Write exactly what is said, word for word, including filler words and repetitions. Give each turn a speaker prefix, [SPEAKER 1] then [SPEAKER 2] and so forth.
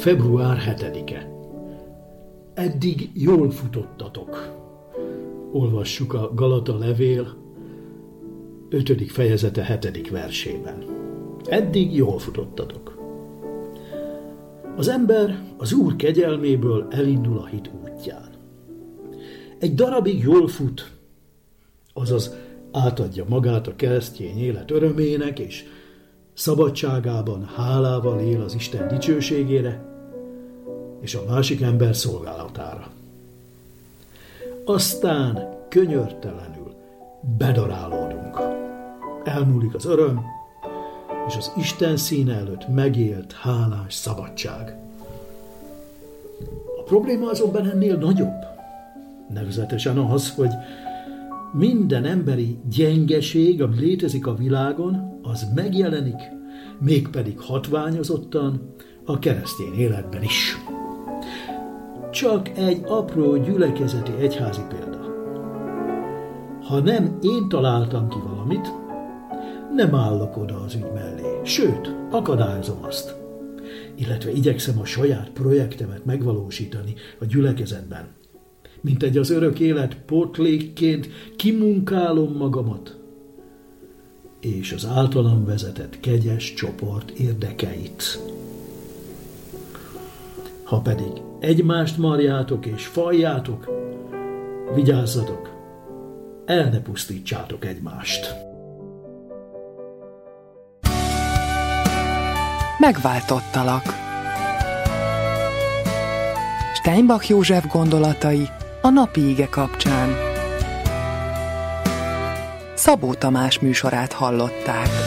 [SPEAKER 1] február hetedike. Eddig jól futottatok. Olvassuk a Galata levél ötödik fejezete hetedik versében. Eddig jól futottatok. Az ember az Úr kegyelméből elindul a hit útján. Egy darabig jól fut, azaz átadja magát a keresztény élet örömének, és szabadságában hálával él az Isten dicsőségére, és a másik ember szolgálatára. Aztán könyörtelenül bedarálódunk. Elmúlik az öröm, és az Isten színe előtt megélt hálás szabadság. A probléma azonban ennél nagyobb. Nevezetesen az, hogy minden emberi gyengeség, ami létezik a világon, az megjelenik, mégpedig hatványozottan a keresztény életben is. Csak egy apró gyülekezeti egyházi példa. Ha nem én találtam ki valamit, nem állok oda az ügy mellé, sőt, akadályozom azt, illetve igyekszem a saját projektemet megvalósítani a gyülekezetben. Mint egy az örök élet pótlékként kimunkálom magamat, és az általam vezetett kegyes csoport érdekeit. Ha pedig egymást marjátok és faljátok, vigyázzatok, el ne pusztítsátok egymást.
[SPEAKER 2] Megváltottalak. Steinbach József gondolatai a napi ige kapcsán. Szabó Tamás műsorát hallották.